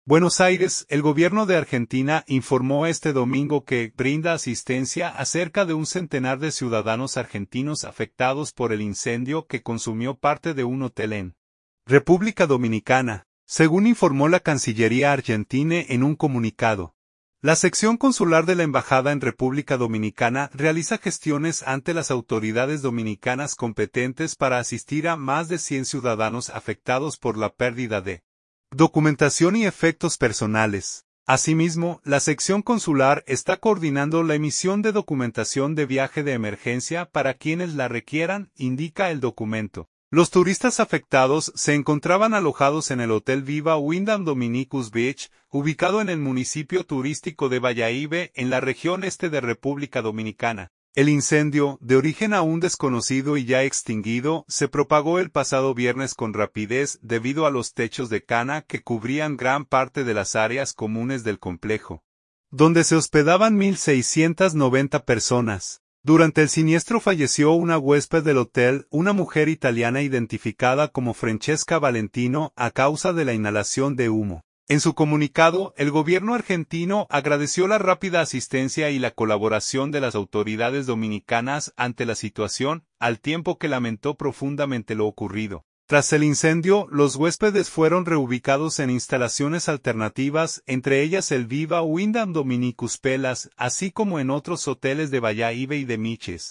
Buenos Aires, el gobierno de Argentina informó este domingo que brinda asistencia a cerca de un centenar de ciudadanos argentinos afectados por el incendio que consumió parte de un hotel en República Dominicana, según informó la Cancillería argentina en un comunicado. La sección consular de la Embajada en República Dominicana realiza gestiones ante las autoridades dominicanas competentes para asistir a más de 100 ciudadanos afectados por la pérdida de documentación y efectos personales. Asimismo, la sección consular está coordinando la emisión de documentación de viaje de emergencia para quienes la requieran, indica el documento. Los turistas afectados se encontraban alojados en el Hotel Viva Wyndham Dominicus Beach, ubicado en el municipio turístico de Bayahíbe, en la región este de República Dominicana. El incendio, de origen aún desconocido y ya extinguido, se propagó el pasado viernes con rapidez debido a los techos de cana que cubrían gran parte de las áreas comunes del complejo, donde se hospedaban 1.690 personas. Durante el siniestro falleció una huésped del hotel, una mujer italiana identificada como Francesca Valentino, a causa de la inhalación de humo. En su comunicado, el gobierno argentino agradeció la rápida asistencia y la colaboración de las autoridades dominicanas ante la situación, al tiempo que lamentó profundamente lo ocurrido. Tras el incendio, los huéspedes fueron reubicados en instalaciones alternativas, entre ellas el Viva Wyndham Dominicus Pelas, así como en otros hoteles de Bayahíbe y de Miches.